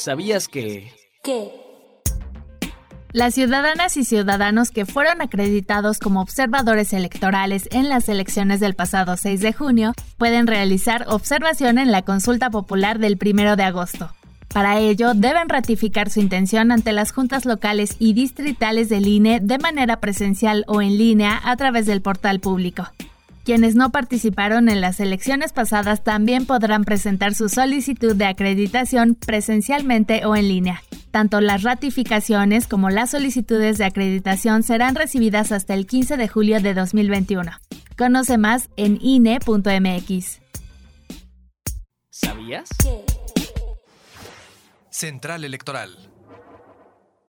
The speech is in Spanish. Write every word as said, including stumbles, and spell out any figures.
¿Sabías que...? ¿Qué? Las ciudadanas y ciudadanos que fueron acreditados como observadores electorales en las elecciones del pasado seis de junio pueden realizar observación en la consulta popular del primero de agosto. Para ello, deben ratificar su intención ante las juntas locales y distritales del I N E de manera presencial o en línea a través del portal público. Quienes no participaron en las elecciones pasadas también podrán presentar su solicitud de acreditación presencialmente o en línea. Tanto las ratificaciones como las solicitudes de acreditación serán recibidas hasta el quince de julio de dos mil veintiuno. Conoce más en I N E punto M X. ¿Sabías? ¿Qué? Central Electoral.